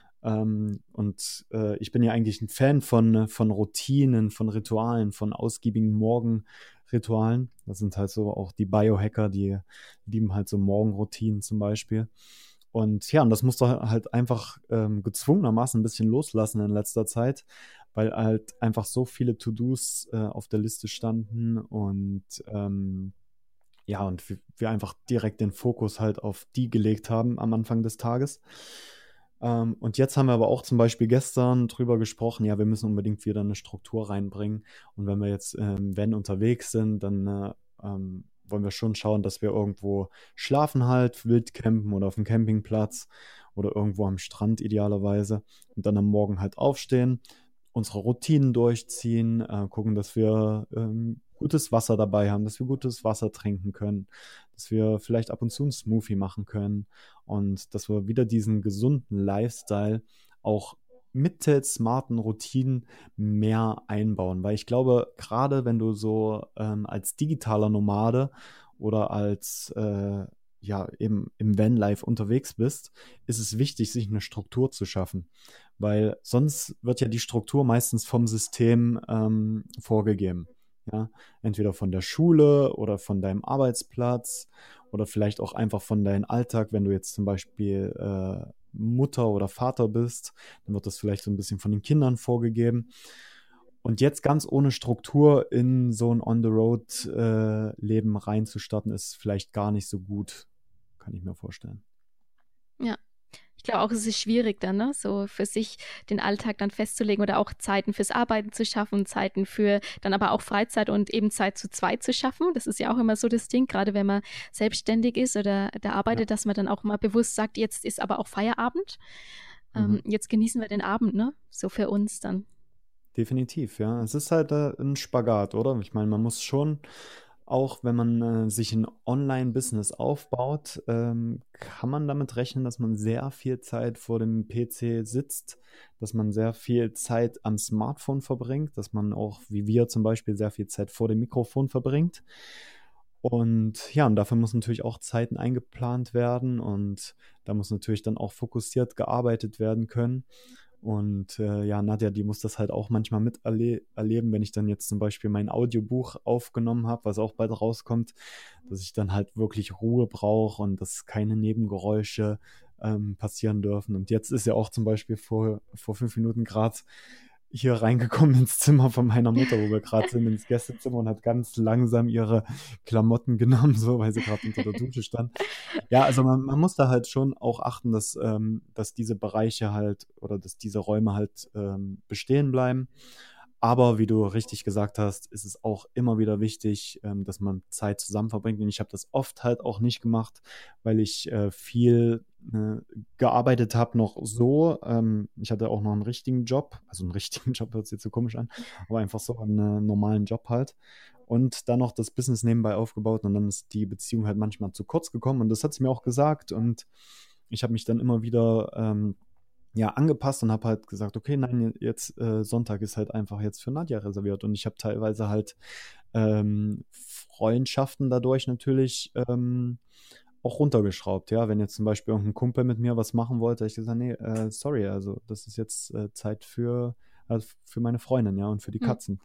S2: Ähm, und äh, ich bin ja eigentlich ein Fan von, von Routinen, von Ritualen, von ausgiebigen Morgenritualen. Das sind halt so auch die Biohacker, die lieben halt so Morgenroutinen zum Beispiel. Und ja, und das musst du halt einfach ähm, gezwungenermaßen ein bisschen loslassen in letzter Zeit, weil halt einfach so viele To-Dos äh, auf der Liste standen und ähm, ja, und wir, wir einfach direkt den Fokus halt auf die gelegt haben am Anfang des Tages. Ähm, und jetzt haben wir aber auch zum Beispiel gestern drüber gesprochen, ja, wir müssen unbedingt wieder eine Struktur reinbringen. Und wenn wir jetzt, ähm, wenn unterwegs sind, dann äh, ähm, wollen wir schon schauen, dass wir irgendwo schlafen halt, wild campen oder auf dem Campingplatz oder irgendwo am Strand idealerweise und dann am Morgen halt aufstehen, unsere Routinen durchziehen, äh, gucken, dass wir ähm, gutes Wasser dabei haben, dass wir gutes Wasser trinken können, dass wir vielleicht ab und zu einen Smoothie machen können und dass wir wieder diesen gesunden Lifestyle auch mit der smarten Routinen mehr einbauen. Weil ich glaube, gerade wenn du so ähm, als digitaler Nomade oder als äh, ja, eben im Vanlife unterwegs bist, ist es wichtig, sich eine Struktur zu schaffen. Weil sonst wird ja die Struktur meistens vom System ähm, vorgegeben. Ja, entweder von der Schule oder von deinem Arbeitsplatz oder vielleicht auch einfach von deinem Alltag, wenn du jetzt zum Beispiel äh, Mutter oder Vater bist, dann wird das vielleicht so ein bisschen von den Kindern vorgegeben. Und jetzt ganz ohne Struktur in so ein On-the-Road-Leben reinzustarten, ist vielleicht gar nicht so gut, kann ich mir vorstellen.
S1: Ja. Ich glaube auch, es ist schwierig dann, ne? So für sich den Alltag dann festzulegen oder auch Zeiten fürs Arbeiten zu schaffen, Zeiten für dann aber auch Freizeit und eben Zeit zu zweit zu schaffen. Das ist ja auch immer so das Ding, gerade wenn man selbstständig ist oder da
S2: Ja.
S1: arbeitet, dass man dann auch mal bewusst sagt, jetzt ist aber auch Feierabend.
S2: Mhm.
S1: Ähm, jetzt genießen wir den Abend, ne? So für uns dann.
S2: Definitiv, ja. Es ist halt äh, ein Spagat, oder? Ich meine, man muss schon, auch wenn man äh, sich ein Online-Business aufbaut, ähm, kann man damit rechnen, dass man sehr viel Zeit vor dem P C sitzt, dass man sehr viel Zeit am Smartphone verbringt, dass man auch, wie wir zum Beispiel, sehr viel Zeit vor dem Mikrofon verbringt. Und ja, und dafür muss natürlich auch Zeiten eingeplant werden und da muss natürlich dann auch fokussiert gearbeitet werden können. Und äh, ja, Nadja, die muss das halt auch manchmal miterleben, wenn ich dann jetzt zum Beispiel mein Audiobuch aufgenommen habe, was auch bald rauskommt, dass ich dann halt wirklich Ruhe brauche und dass keine Nebengeräusche ähm, passieren dürfen. Und jetzt ist ja auch zum Beispiel vor, vor fünf Minuten gerade hier reingekommen ins Zimmer von meiner Mutter, wo wir gerade sind, ins Gästezimmer und hat ganz langsam ihre Klamotten genommen, so, weil sie gerade unter der Dusche stand. Ja, also man, man muss da halt schon auch achten, dass, ähm, dass diese Bereiche halt oder dass diese Räume halt ähm, bestehen bleiben. Aber wie du richtig gesagt hast, ist es auch immer wieder wichtig, ähm, dass man Zeit zusammen verbringt. Und ich habe das oft halt auch nicht gemacht, weil ich äh, viel äh, gearbeitet habe noch so. Ähm, ich hatte auch noch einen richtigen Job. Also einen richtigen Job hört sich jetzt so komisch an, aber einfach so einen äh, normalen Job halt. Und dann noch das Business nebenbei aufgebaut und dann ist die Beziehung halt manchmal zu kurz gekommen. Und das hat sie mir auch gesagt. Und ich habe mich dann immer wieder ähm, ja, angepasst und habe halt gesagt, okay, nein, jetzt äh, Sonntag ist halt einfach jetzt für Nadja reserviert. Und ich habe teilweise halt ähm, Freundschaften dadurch natürlich ähm, auch runtergeschraubt. Ja, wenn jetzt zum Beispiel irgendein Kumpel mit mir was machen wollte, hab ich gesagt, nee, äh, sorry, also das ist jetzt äh, Zeit für, äh, für meine Freundin, ja, und für die
S1: Hm.
S2: Katzen.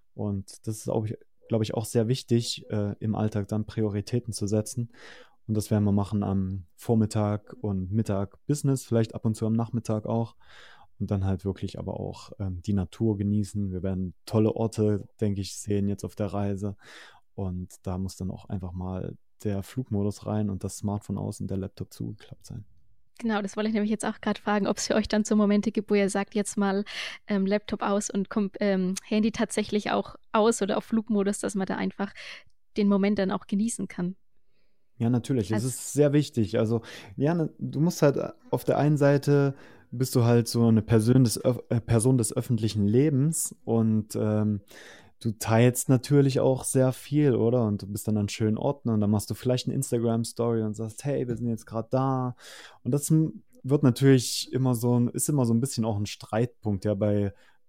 S2: Und das ist auch, glaube ich, auch sehr wichtig, äh, im Alltag dann Prioritäten zu setzen. Und das werden wir machen am Vormittag und Mittag Business, vielleicht ab und zu am Nachmittag auch. Und dann halt wirklich aber auch ähm, die Natur genießen. Wir werden tolle Orte, denke ich, sehen jetzt auf der Reise. Und da muss dann auch einfach mal der Flugmodus rein und das Smartphone aus und der Laptop zugeklappt sein.
S1: Genau, das wollte ich nämlich jetzt auch gerade fragen, ob es für euch dann so Momente gibt, wo ihr sagt, jetzt mal ähm, Laptop aus und kommt ähm, Handy tatsächlich auch aus oder auf Flugmodus, dass man da einfach den Moment dann auch genießen kann.
S2: Ja, natürlich. Es
S1: Also,
S2: ist sehr wichtig. Also, ja, ne, du musst halt äh, auf der einen Seite bist du halt so eine Person des, Öf- äh, Person des öffentlichen Lebens und ähm, du teilst natürlich auch sehr viel, oder? Und du bist dann an schönen Orten und dann machst du vielleicht eine Instagram-Story und sagst, hey, wir sind jetzt gerade da. Und das m- wird natürlich immer so ein, ist immer so ein bisschen auch ein Streitpunkt, ja, bei,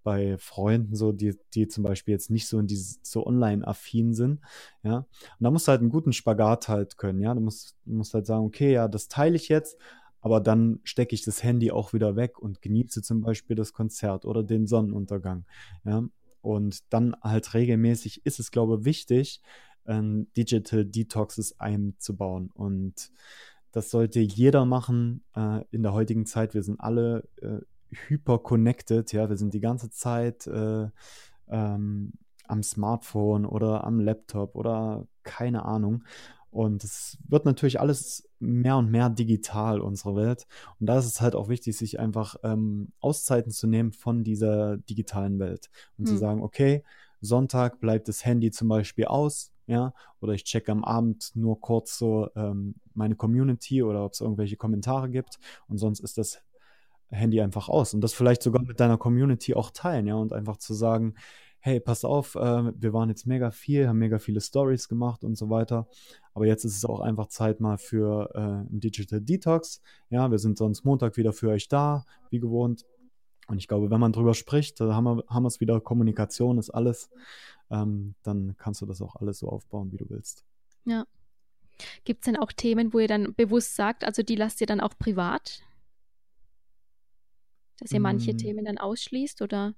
S2: bei Freunden so, die, die zum Beispiel jetzt nicht so in dieses, so online-affin sind, ja. Und da musst du halt einen guten Spagat halt können, ja. Du musst, du musst halt sagen, okay, ja, das teile ich jetzt, aber dann stecke ich das Handy auch wieder weg und genieße zum Beispiel das Konzert oder den Sonnenuntergang, ja. Und dann halt regelmäßig ist es, glaube ich, wichtig, ähm, Digital Detoxes einzubauen. Und das sollte jeder machen äh, in der heutigen Zeit. Wir sind alle äh, hyper connected, ja, wir sind die ganze Zeit äh, ähm, am Smartphone oder am Laptop oder keine Ahnung. Und es wird natürlich alles mehr und mehr digital, unsere Welt. Und da ist es halt auch wichtig, sich einfach ähm, Auszeiten zu nehmen von dieser digitalen Welt und zu
S1: Hm.
S2: sagen, okay, Sonntag bleibt das Handy zum Beispiel aus, ja, oder ich checke am Abend nur kurz so ähm, meine Community oder ob es irgendwelche Kommentare gibt und sonst ist das Handy einfach aus und das vielleicht sogar mit deiner Community auch teilen, ja, und einfach zu sagen, hey, pass auf, äh, wir waren jetzt mega viel, haben mega viele Stories gemacht und so weiter, aber jetzt ist es auch einfach Zeit mal für äh, ein Digital Detox, ja, wir sind sonst Montag wieder für euch da, wie gewohnt. Und ich glaube, wenn man drüber spricht, da haben wir, haben wir es wieder, Kommunikation ist alles, ähm, dann kannst du das auch alles so aufbauen, wie du willst.
S1: Ja. Gibt es denn auch Themen, wo ihr dann bewusst sagt, also die lasst ihr dann auch privat? Dass ihr manche
S2: Mm,
S1: Themen dann ausschließt oder?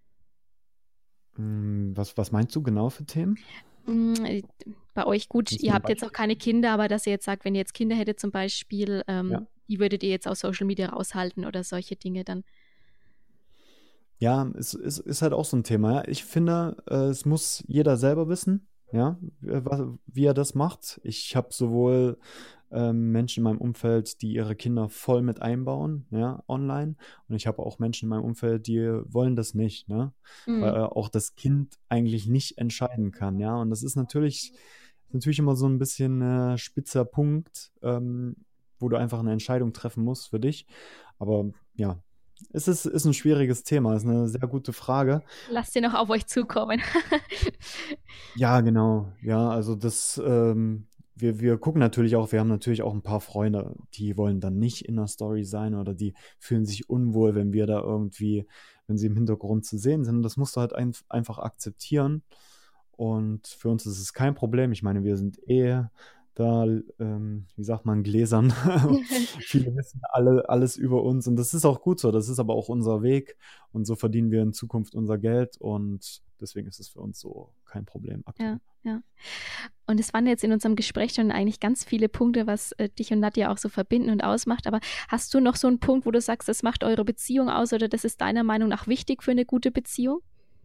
S2: mm, was, was meinst du genau für Themen?
S1: Mm, Bei euch gut,
S2: Kannst du
S1: ihr
S2: mir ein
S1: habt jetzt auch
S2: Beispiel
S1: keine
S2: geben?
S1: Kinder, aber dass ihr jetzt sagt, wenn ihr jetzt Kinder hättet zum Beispiel,
S2: Ja.
S1: ähm, die würdet ihr jetzt aus Social Media raushalten oder solche Dinge dann.
S2: Ja, es, es ist halt auch so ein Thema. Ja. Ich finde, äh, es muss jeder selber wissen, ja, äh, was, wie er das macht. Ich habe sowohl ähm, Menschen in meinem Umfeld, die ihre Kinder voll mit einbauen, ja, online. Und ich habe auch Menschen in meinem Umfeld, die wollen das nicht, ne? Weil
S1: Mhm.
S2: äh, auch das Kind eigentlich nicht entscheiden kann, ja. Und das ist natürlich, natürlich immer so ein bisschen äh, spitzer Punkt, ähm, wo du einfach eine Entscheidung treffen musst für dich. Aber ja, es ist, ist ein schwieriges Thema, ist eine sehr gute Frage.
S1: Lasst ihr noch auf euch zukommen.
S2: Ja, genau. Ja, also das, ähm, wir, wir gucken natürlich auch, wir haben natürlich auch ein paar Freunde, die wollen dann nicht in der Story sein oder die fühlen sich unwohl, wenn wir da irgendwie, wenn sie im Hintergrund zu sehen sind. Das musst du halt ein, einfach akzeptieren. Und für uns ist es kein Problem. Ich meine, wir sind eh da, ähm, wie sagt man, gläsern. Viele wissen alle, alles über uns und das ist auch gut so. Das ist aber auch unser Weg und so verdienen wir in Zukunft unser Geld und deswegen ist es für uns so kein Problem
S1: Ja,
S2: aktuell.
S1: ja. Und es waren jetzt in unserem Gespräch schon eigentlich ganz viele Punkte, was äh, dich und Nadja auch so verbinden und ausmacht. Aber hast du noch so einen Punkt, wo du sagst, das macht eure Beziehung aus oder das ist deiner Meinung nach wichtig für eine gute Beziehung?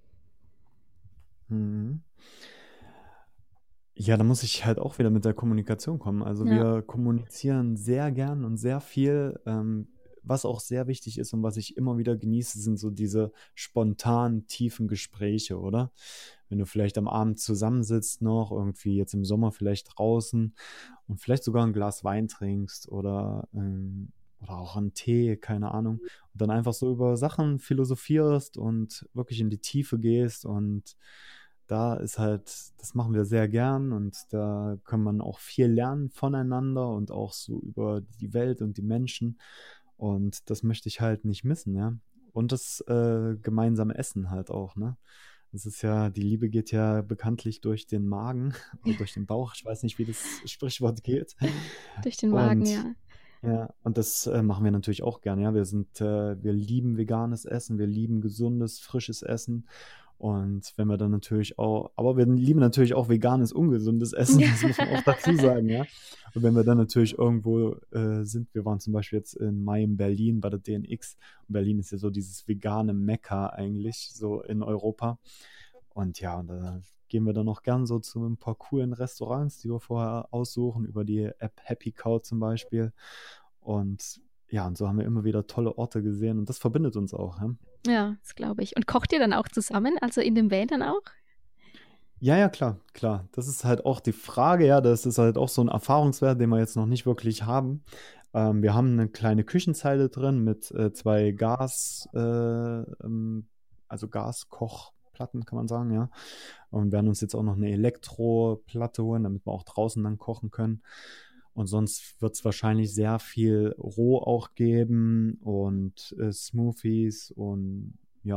S2: Mhm. Ja, da muss ich halt auch wieder mit der Kommunikation kommen. Also
S1: Ja.
S2: wir kommunizieren sehr gern und sehr viel. Ähm, was auch sehr wichtig ist und was ich immer wieder genieße, sind so diese spontanen, tiefen Gespräche, oder? Wenn du vielleicht am Abend zusammensitzt noch, irgendwie jetzt im Sommer vielleicht draußen und vielleicht sogar ein Glas Wein trinkst oder, ähm, oder auch einen Tee, keine Ahnung. Und dann einfach so über Sachen philosophierst und wirklich in die Tiefe gehst und da ist halt, das machen wir sehr gern und da kann man auch viel lernen voneinander und auch so über die Welt und die Menschen. Und das möchte ich halt nicht missen, ja. Und das äh, gemeinsame Essen halt auch, ne? Das ist ja, die Liebe geht ja bekanntlich durch den Magen oder durch den Bauch. Ich weiß nicht, wie das Sprichwort geht.
S1: Durch den Magen,
S2: Und
S1: ja.
S2: ja, und das äh, machen wir natürlich auch gerne. Ja, wir sind, äh, wir lieben veganes Essen, wir lieben gesundes, frisches Essen. Und wenn wir dann natürlich auch, aber wir lieben natürlich auch veganes, ungesundes Essen, das muss man auch dazu sagen, ja. Und wenn wir dann natürlich irgendwo äh, sind, wir waren zum Beispiel jetzt im Mai in Berlin bei der D N X. Und Berlin ist ja so dieses vegane Mekka eigentlich, so in Europa. Und ja, und da gehen wir dann noch gern so zu ein paar coolen Restaurants, die wir vorher aussuchen, über die App Happy Cow zum Beispiel. Und ja, und so haben wir immer wieder tolle Orte gesehen und das verbindet uns auch. Ja,
S1: Ja, das glaube ich. Und kocht ihr dann auch zusammen, also in dem Van dann auch?
S2: ja, ja, klar, klar. Das ist halt auch die Frage, ja, das ist halt auch so ein Erfahrungswert, den wir jetzt noch nicht wirklich haben. Ähm, wir haben eine kleine Küchenzeile drin mit äh, zwei Gas, äh, ähm, also Gaskochplatten, kann man sagen, ja. Und werden uns jetzt auch noch eine Elektroplatte holen, damit wir auch draußen dann kochen können. Und sonst wird es wahrscheinlich sehr viel roh auch geben und äh, Smoothies und ja,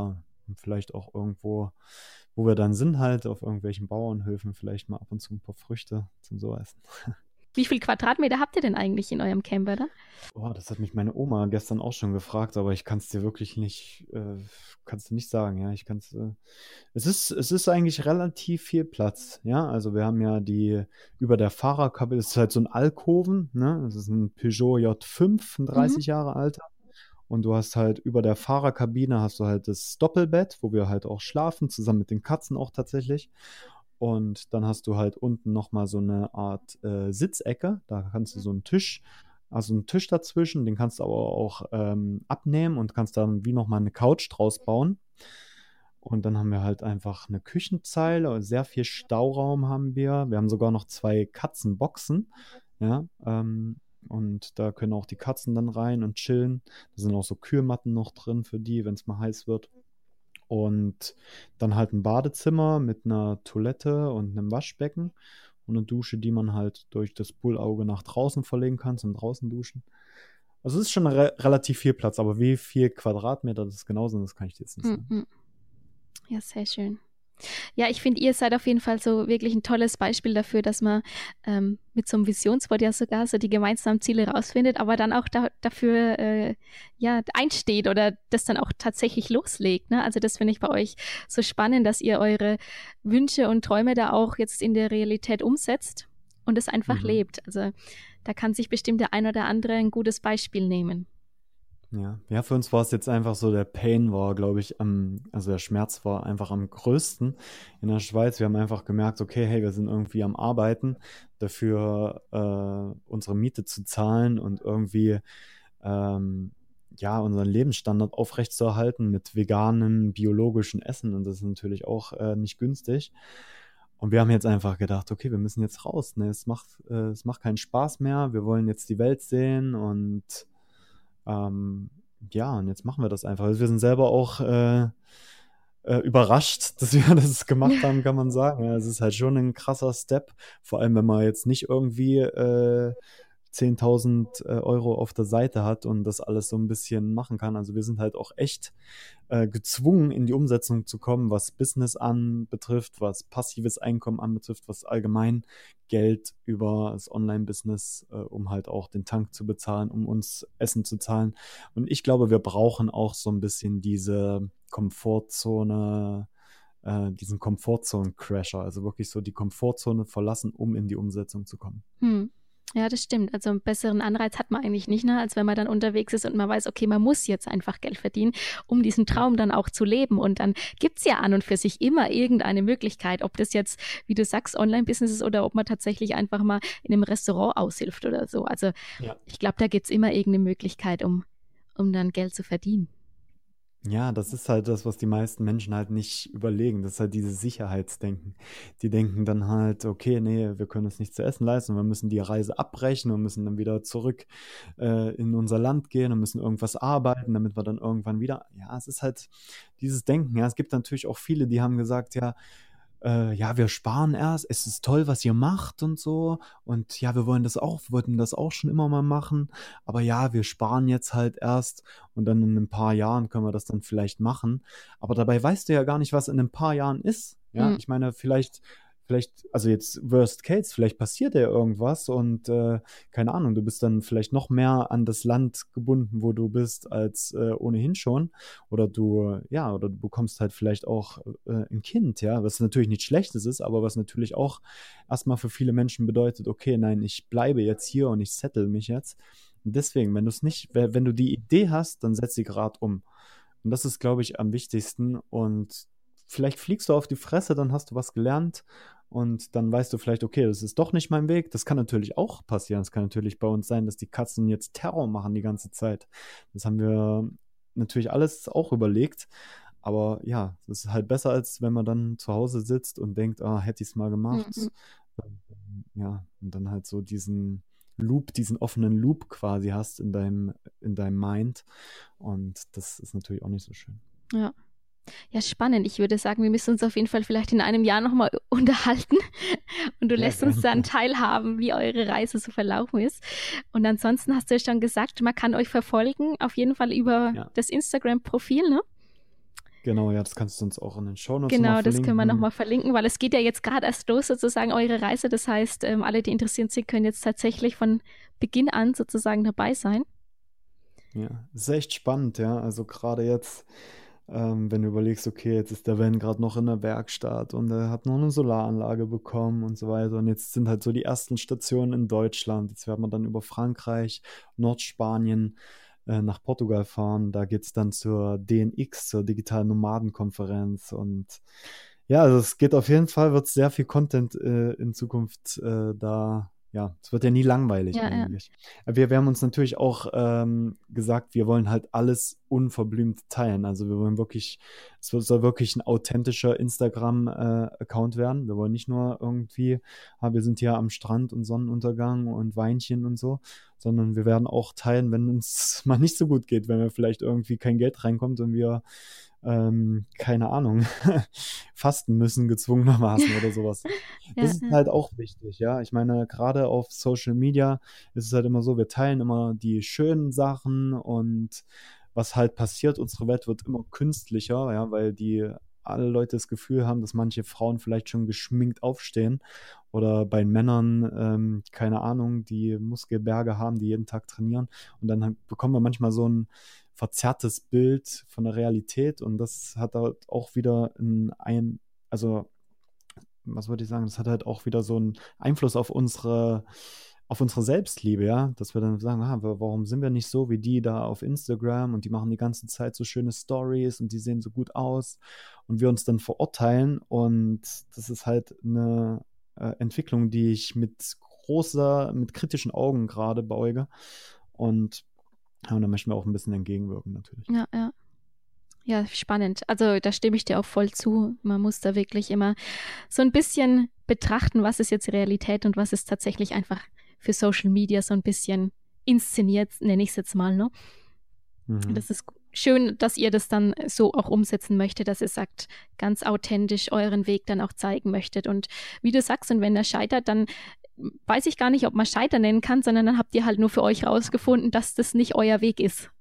S2: und vielleicht auch irgendwo, wo wir dann sind halt, auf irgendwelchen Bauernhöfen vielleicht mal ab und zu ein paar Früchte zum so essen.
S1: Wie viel Quadratmeter habt ihr denn eigentlich in eurem Camper da?
S2: Boah, das hat mich meine Oma gestern auch schon gefragt, aber ich kann es dir wirklich nicht, äh, kannst du nicht sagen, ja, ich kann es, äh, es ist, es ist eigentlich relativ viel Platz, ja, also wir haben ja die, über der Fahrerkabine, es ist halt so ein Alkoven, ne, das ist ein Peugeot J fünf, ein
S1: Mhm.
S2: dreißig Jahre alter, und du hast halt über der Fahrerkabine hast du halt das Doppelbett, wo wir halt auch schlafen, zusammen mit den Katzen auch tatsächlich. Und dann hast du halt unten nochmal so eine Art äh, Sitzecke. Da kannst du so einen Tisch, also einen Tisch dazwischen, den kannst du aber auch ähm, abnehmen und kannst dann wie nochmal eine Couch draus bauen. Und dann haben wir halt einfach eine Küchenzeile und sehr viel Stauraum haben wir. Wir haben sogar noch zwei Katzenboxen. Ja, ähm, und da können auch die Katzen dann rein und chillen. Da sind auch so Kühlmatten noch drin für die, wenn es mal heiß wird. Und dann halt ein Badezimmer mit einer Toilette und einem Waschbecken und eine Dusche, die man halt durch das Bullauge nach draußen verlegen kann, zum draußen duschen. Also es ist schon re relativ viel Platz, aber wie viel Quadratmeter das genau sind, das kann ich dir jetzt nicht sagen.
S1: Mhm. Ja, sehr schön. Ja, ich finde, ihr seid auf jeden Fall so wirklich ein tolles Beispiel dafür, dass man ähm, mit so einem Visionsboard ja sogar so die gemeinsamen Ziele rausfindet, aber dann auch da, dafür äh, ja, einsteht oder das dann auch tatsächlich loslegt. Ne? Also das finde ich bei euch so spannend, dass ihr eure Wünsche und Träume da auch jetzt in der Realität umsetzt und es einfach
S2: Mhm.
S1: lebt. Also da kann sich bestimmt der ein oder andere ein gutes Beispiel nehmen.
S2: Ja. ja, für uns war es jetzt einfach so, der Pain war, glaube ich, am, also der Schmerz war einfach am größten in der Schweiz. Wir haben einfach gemerkt, okay, hey, wir sind irgendwie am Arbeiten, dafür äh, unsere Miete zu zahlen und irgendwie ähm, ja, unseren Lebensstandard aufrechtzuerhalten mit veganem, biologischem Essen, und das ist natürlich auch äh, nicht günstig. Und wir haben jetzt einfach gedacht, okay, wir müssen jetzt raus, ne? Es macht, äh, es macht keinen Spaß mehr, wir wollen jetzt die Welt sehen und ähm, ja, und jetzt machen wir das einfach. Also wir sind selber auch äh, äh, überrascht, dass wir das gemacht haben, kann man sagen. Ja, es ist halt schon ein krasser Step, vor allem wenn man jetzt nicht irgendwie äh, zehntausend äh, Euro auf der Seite hat und das alles so ein bisschen machen kann. Also wir sind halt auch echt äh, gezwungen, in die Umsetzung zu kommen, was Business anbetrifft, was passives Einkommen anbetrifft, was allgemein Geld über das Online-Business, äh, um halt auch den Tank zu bezahlen, um uns Essen zu zahlen. Und ich glaube, wir brauchen auch so ein bisschen diese Komfortzone, äh, diesen Komfortzone-Crasher, also wirklich so die Komfortzone verlassen, um in die Umsetzung zu kommen.
S1: Hm. Ja, das stimmt. Also einen besseren Anreiz hat man eigentlich nicht, ne, als wenn man dann unterwegs ist und man weiß, okay, man muss jetzt einfach Geld verdienen, um diesen Traum dann auch zu leben. Und dann gibt's ja an und für sich immer irgendeine Möglichkeit, ob das jetzt, wie du sagst, Online-Business ist oder ob man tatsächlich einfach mal in einem Restaurant aushilft oder so. Also
S2: Ja.
S1: ich glaube, da gibt's immer irgendeine Möglichkeit, um, um dann Geld zu verdienen.
S2: Ja, das ist halt das, was die meisten Menschen halt nicht überlegen. Das ist halt dieses Sicherheitsdenken. Die denken dann halt, okay, nee, wir können uns nicht zu essen leisten, wir müssen die Reise abbrechen und müssen dann wieder zurück äh, in unser Land gehen und müssen irgendwas arbeiten, damit wir dann irgendwann wieder. Ja, es ist halt dieses Denken. Ja, es gibt natürlich auch viele, die haben gesagt, ja, äh, ja, wir sparen erst, es ist toll, was ihr macht und so. Und ja, wir wollen das auch, wir wollten das auch schon immer mal machen. Aber ja, wir sparen jetzt halt erst und dann in ein paar Jahren können wir das dann vielleicht machen. Aber dabei weißt du ja gar nicht, was in ein paar Jahren ist. Ja,
S1: Hm.
S2: ich meine, vielleicht, vielleicht, also jetzt Worst Case, vielleicht passiert ja irgendwas und äh, keine Ahnung, du bist dann vielleicht noch mehr an das Land gebunden, wo du bist, als äh, ohnehin schon. Oder du, ja, oder du bekommst halt vielleicht auch äh, ein Kind, ja, was natürlich nicht Schlechtes ist, aber was natürlich auch erstmal für viele Menschen bedeutet, okay, nein, ich bleibe jetzt hier und ich settle mich jetzt. Und deswegen, wenn du es nicht, wenn du die Idee hast, dann setz sie gerade um. Und das ist, glaube ich, am wichtigsten. Und vielleicht fliegst du auf die Fresse, dann hast du was gelernt und dann weißt du vielleicht, okay, das ist doch nicht mein Weg. Das kann natürlich auch passieren. Es kann natürlich bei uns sein, dass die Katzen jetzt Terror machen die ganze Zeit. Das haben wir natürlich alles auch überlegt. Aber ja, das ist halt besser, als wenn man dann zu Hause sitzt und denkt, ah, hätte ich es mal gemacht.
S1: Mhm.
S2: Ja, und dann halt so diesen Loop, diesen offenen Loop quasi hast in deinem, in deinem Mind. Und das ist natürlich auch nicht so schön.
S1: Ja. Ja, spannend. Ich würde sagen, wir müssen uns auf jeden Fall vielleicht in einem Jahr nochmal unterhalten und du
S2: Ja,
S1: lässt uns
S2: gerne.
S1: dann teilhaben, wie eure Reise so verlaufen ist. Und ansonsten hast du ja schon gesagt, man kann euch verfolgen, auf jeden Fall über
S2: Ja.
S1: das Instagram-Profil, ne?
S2: Genau, ja, das kannst du uns auch in den Shownotes
S1: Genau,
S2: nochmal
S1: das
S2: verlinken.
S1: können wir nochmal verlinken, weil es geht ja jetzt gerade erst los sozusagen, eure Reise. Das heißt, ähm, alle, die interessiert sind, können jetzt tatsächlich von Beginn an sozusagen dabei sein.
S2: Ja, das ist echt spannend, ja. Also gerade jetzt, ähm, wenn du überlegst, okay, jetzt ist der Van gerade noch in der Werkstatt und er hat noch eine Solaranlage bekommen und so weiter. Und jetzt sind halt so die ersten Stationen in Deutschland. Jetzt werden wir dann über Frankreich, Nordspanien äh, nach Portugal fahren. Da geht es dann zur D N X, zur Digitalen Nomadenkonferenz. Und ja, also es geht auf jeden Fall, wird sehr viel Content äh, in Zukunft äh, da. Ja, es wird ja nie langweilig
S1: Ja, ja.
S2: eigentlich. Wir, wir haben uns natürlich auch ähm, gesagt, wir wollen halt alles unverblümt teilen. Also wir wollen wirklich, es soll wirklich ein authentischer Instagram-Account werden. Wir wollen nicht nur irgendwie, ah, wir sind hier am Strand und Sonnenuntergang und Weinchen und so, sondern wir werden auch teilen, wenn uns mal nicht so gut geht, wenn wir vielleicht irgendwie kein Geld reinkommt und wir Ähm, keine Ahnung, fasten müssen, gezwungenermaßen oder sowas.
S1: Ja,
S2: Das ist
S1: ja.
S2: halt auch wichtig, ja. Ich meine, gerade auf Social Media ist es halt immer so, wir teilen immer die schönen Sachen und was halt passiert, unsere Welt wird immer künstlicher, ja, weil die alle Leute das Gefühl haben, dass manche Frauen vielleicht schon geschminkt aufstehen oder bei Männern, ähm, keine Ahnung, die Muskelberge haben, die jeden Tag trainieren und dann halt bekommen wir manchmal so ein verzerrtes Bild von der Realität und das hat halt auch wieder ein, ein also was würde ich sagen, das hat halt auch wieder so einen Einfluss auf unsere auf unsere Selbstliebe, ja, dass wir dann sagen, ah, warum sind wir nicht so wie die da auf Instagram und die machen die ganze Zeit so schöne Stories und die sehen so gut aus und wir uns dann verurteilen und das ist halt eine äh, Entwicklung, die ich mit großer, mit kritischen Augen gerade beäuge und ja, und da möchten wir auch ein bisschen entgegenwirken, natürlich.
S1: Ja, ja. Ja, spannend. Also da stimme ich dir auch voll zu. Man muss da wirklich immer so ein bisschen betrachten, was ist jetzt Realität und was ist tatsächlich einfach für Social Media so ein bisschen inszeniert, nenne ich es jetzt mal, ne?
S2: Mhm.
S1: Das ist schön, dass ihr das dann so auch umsetzen möchtet, dass ihr sagt, ganz authentisch euren Weg dann auch zeigen möchtet. Und wie du sagst, und wenn er scheitert, dann weiß ich gar nicht, ob man Scheitern nennen kann, sondern dann habt ihr halt nur für euch rausgefunden, dass das nicht euer Weg ist.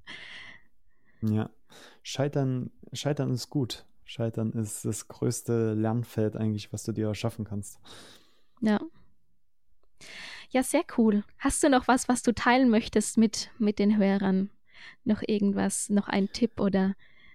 S2: Ja, Scheitern, Scheitern ist gut. Scheitern ist das größte Lernfeld eigentlich, was du dir erschaffen kannst.
S1: Ja. Ja, sehr cool. Hast du noch was, was du teilen möchtest mit, mit den Hörern? Noch irgendwas, noch ein Tipp oder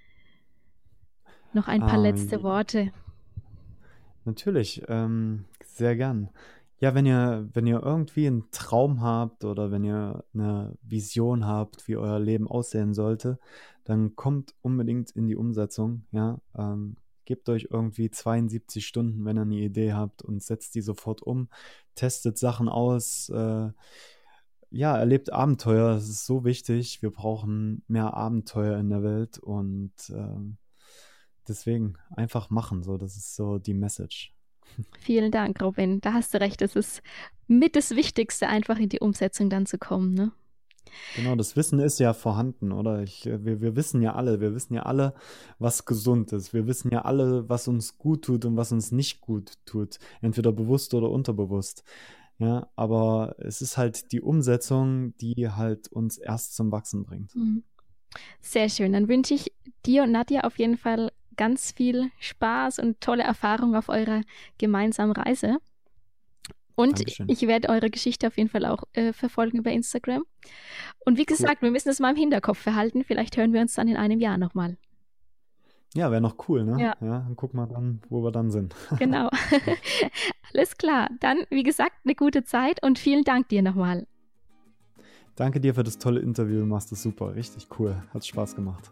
S1: noch ein paar
S2: Ah,
S1: letzte
S2: ja.
S1: Worte?
S2: Natürlich, ähm, sehr gern. Ja, wenn ihr, wenn ihr irgendwie einen Traum habt oder wenn ihr eine Vision habt, wie euer Leben aussehen sollte, dann kommt unbedingt in die Umsetzung, ja. Ähm, gebt euch irgendwie zweiundsiebzig Stunden, wenn ihr eine Idee habt und setzt die sofort um, testet Sachen aus, äh, ja, erlebt Abenteuer, das ist so wichtig. Wir brauchen mehr Abenteuer in der Welt und ähm, deswegen einfach machen, so, das ist so die Message.
S1: Vielen Dank, Robin. Da hast du recht. Es ist mit das Wichtigste, einfach in die Umsetzung dann zu kommen, ne?
S2: Genau, das Wissen ist ja vorhanden, oder? Ich, äh, wir, wir wissen ja alle, wir wissen ja alle, was gesund ist. Wir wissen ja alle, was uns gut tut und was uns nicht gut tut. Entweder bewusst oder unterbewusst. Ja, aber es ist halt die Umsetzung, die halt uns erst zum Wachsen bringt.
S1: Mhm. Sehr schön. Dann wünsche ich dir und Nadja auf jeden Fall ganz viel Spaß und tolle Erfahrung auf eurer gemeinsamen Reise. Und
S2: Dankeschön.
S1: ich werde eure Geschichte auf jeden Fall auch äh, verfolgen über Instagram. Und wie gesagt, wir müssen es mal im Hinterkopf behalten. Vielleicht hören wir uns dann in einem Jahr nochmal.
S2: Ja, wäre noch cool, ne?
S1: Ja.
S2: Ja, dann guck mal dann, wo wir dann sind.
S1: Genau. Alles klar. Dann, wie gesagt, eine gute Zeit und vielen Dank dir nochmal.
S2: Danke dir für das tolle Interview. Du machst es super. Richtig cool. Hat Spaß gemacht.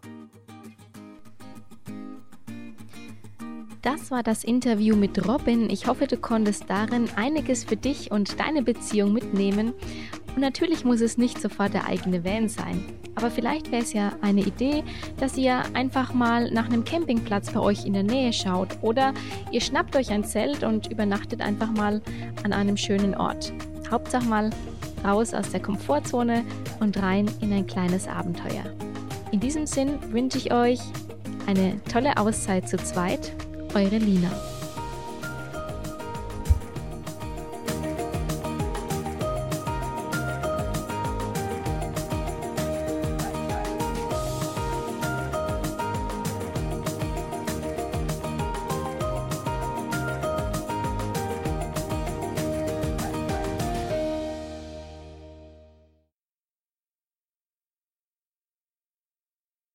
S1: Das war das Interview mit Robin. Ich hoffe, du konntest darin einiges für dich und deine Beziehung mitnehmen. Und natürlich muss es nicht sofort der eigene Van sein. Aber vielleicht wäre es ja eine Idee, dass ihr einfach mal nach einem Campingplatz bei euch in der Nähe schaut. Oder ihr schnappt euch ein Zelt und übernachtet einfach mal an einem schönen Ort. Hauptsache mal raus aus der Komfortzone und rein in ein kleines Abenteuer. In diesem Sinn wünsche ich euch eine tolle Auszeit zu zweit. Eure Lina.